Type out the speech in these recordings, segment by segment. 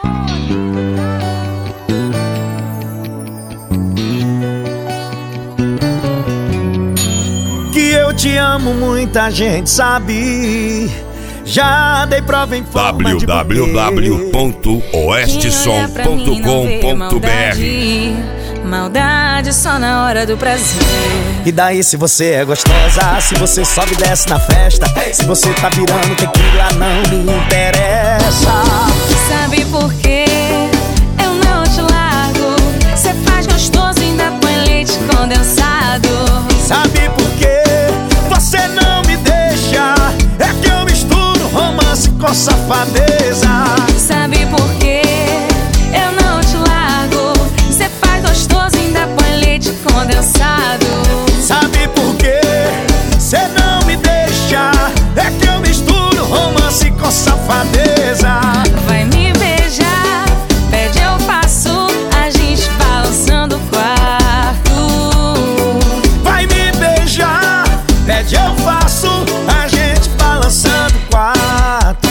Que eu te amo, muita gente sabe. Já dei prova em forma de www.oestesom.com.br. Maldade só na hora do prazer. E daí se você é gostosa, se você sobe e desce na festa, se você tá virando tequila, não me interessa. Sabe por quê? Eu não te largo. Cê faz gostoso e ainda põe leite condensado. Sabe por quê? Você não me deixa. É que eu misturo romance com safadeza. Sabe por quê? Eu não te largo. Cê faz gostoso e ainda põe leite condensado. Sabe por quê? Cê não me deixa. É que eu misturo romance com safadeza. Vai me beijar, pede eu faço, a gente balançando o quarto. Vai me beijar, pede eu faço, a gente balançando o quarto.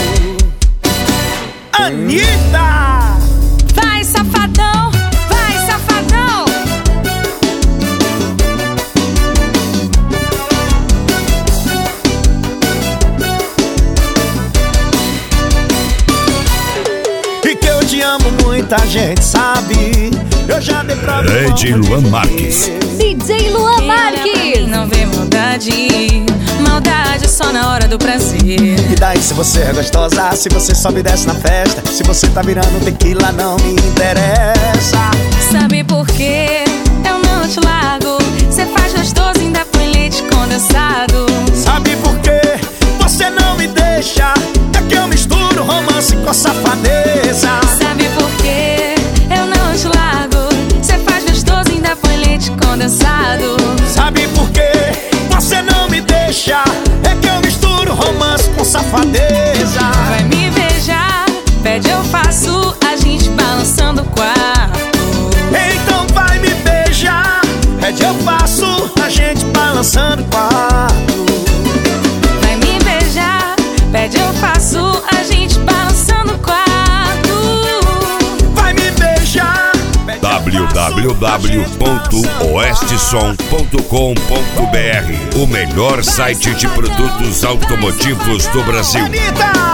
Anitta! Vai safadão, vai safadão. E que eu te amo, muita gente sabe. Eu já dei prova. DJ Luan Marques. DJ Luan Marques. Não vê maldade, maldade só na hora do prazer. E daí se você é gostosa, se você sobe e desce na festa, se você tá virando tequila, não me interessa. Sabe por quê? Eu não te largo. Cê faz gostoso e ainda põe leite condensado. Sabe por quê? Você não me deixa. É que eu misturo romance com safadeza. Sabe por quê? Eu não te largo. Cê faz gostoso e ainda põe leite condensado. Sabe por quê? Você não me deixa. É que eu misturo romance com safadeza. Vai me beijar, pede eu faço, a gente balançando o quarto. Então vai me beijar, pede eu faço, a gente balançando o quarto. Vai me beijar, pede eu faço, a gente balançando o quarto. Vai me beijar, pede eu faço, www.oestesom.com.br, o melhor site de produtos automotivos do Brasil. Anitta!